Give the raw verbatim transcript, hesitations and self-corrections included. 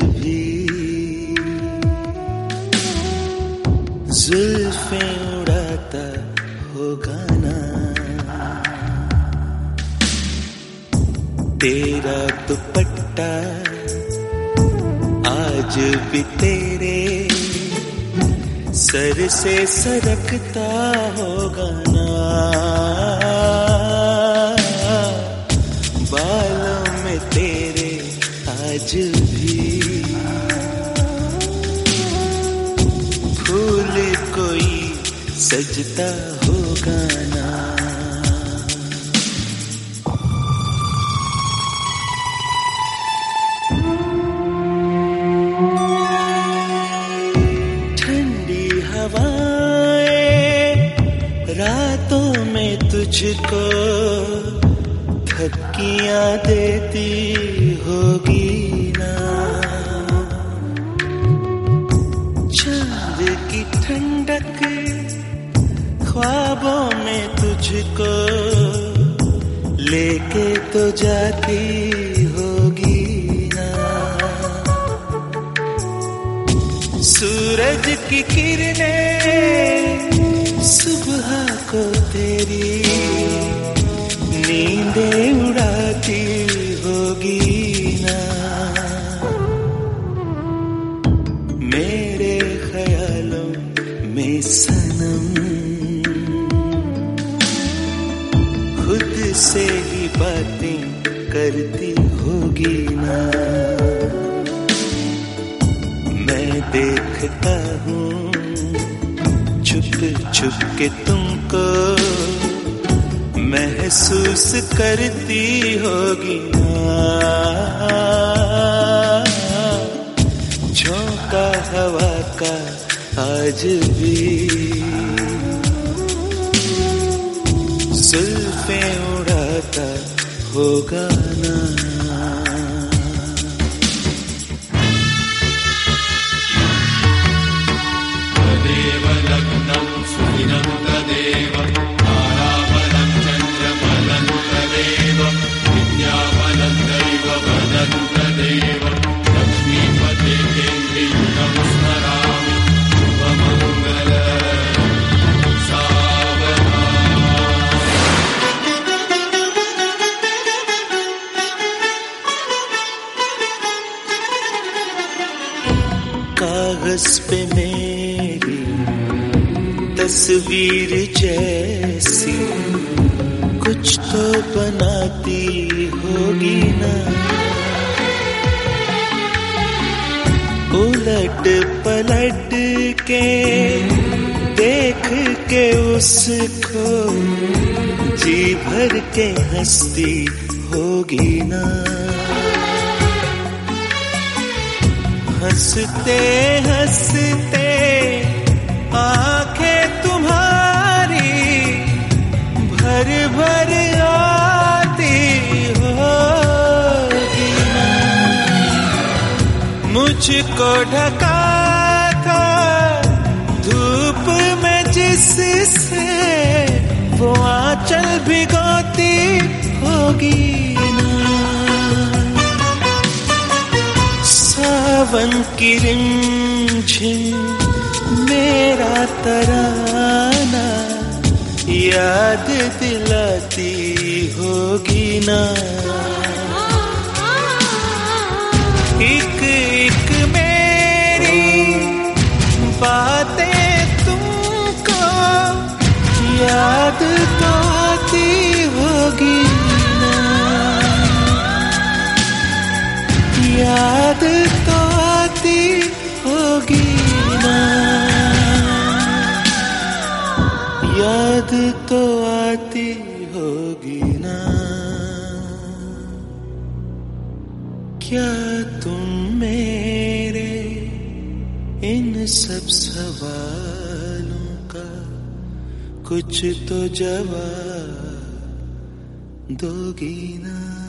भी जुल्फें उड़ाता होगा ना। तेरा दुपट्टा आज भी तेरे सर से सरकता होगा ना। बालों में तेरे आज भी फूल कोई सजता होगा ना। रातों में तुझको थपकियां देती होगी ना। चांद की ठंडक ख्वाबों में तुझको लेके तो जाती होगी ना। सूरज की किरणें सुबह को तेरी नींदें उड़ाती होगी ना। मेरे ख्यालों में सनम खुद से ही बातें करती होगी ना। मैं देखता हूँ छुप छुप के तुमको महसूस करती होगी ना। झोंका हवा का आज भी जुल्फें उड़ाता होगा ना। कागज पे मेरी तस्वीर जैसी कुछ तो बनाती होगी ना। उलट पलट के देख के उसको जी भर के हंसती होगी ना। हंसते हंसते आंखें तुम्हारी भर भर आती होगी ना। मुझको ढका था धूप में जिससे वो आंचल भिगोती होगी ना। सावन की रिमझिम मेरा तराना याद दिलाती होगी ना। एक एक मेरी बातें तुमको याद तो आती होगी ना। याद तो आती होगी ना। याद तो आती होगी ना। क्या तुम मेरे इन सब सवालों का कुछ तो जवाब दोगी ना।